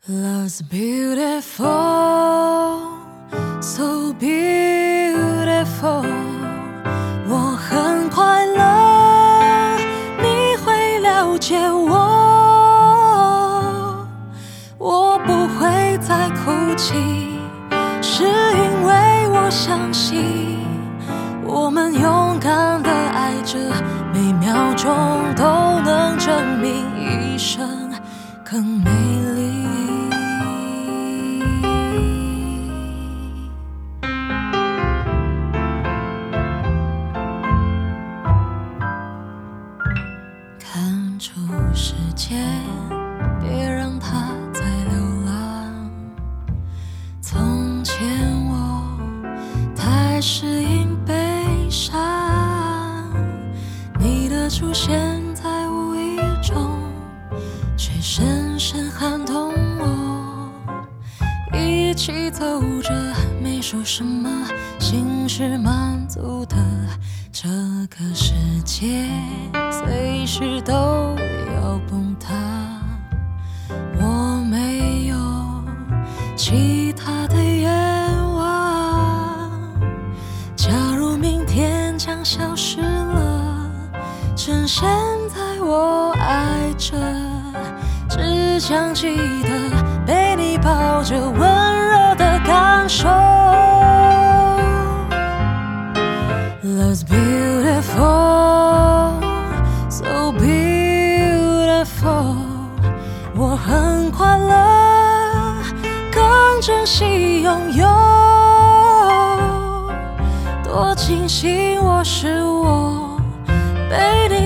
Love's beautiful, so beautiful. 我很快乐，你会了解我。我不会再哭泣，是因为我相信，我们勇敢地爱着，每秒钟都能证明一生更美丽。看出世界，别让它再流浪。从前我太适应悲伤，你的出现在无意中，却深深撼动我。一起走着，没说什么，心是满足的。这个世界随时都要崩塌，我没有其他的愿望。假如明天将消失了，趁现在我爱着，只想记得被你抱着温热的感受。Love's beautiful, so beautiful. 我很快乐，更珍惜拥有。多庆幸我是我，被你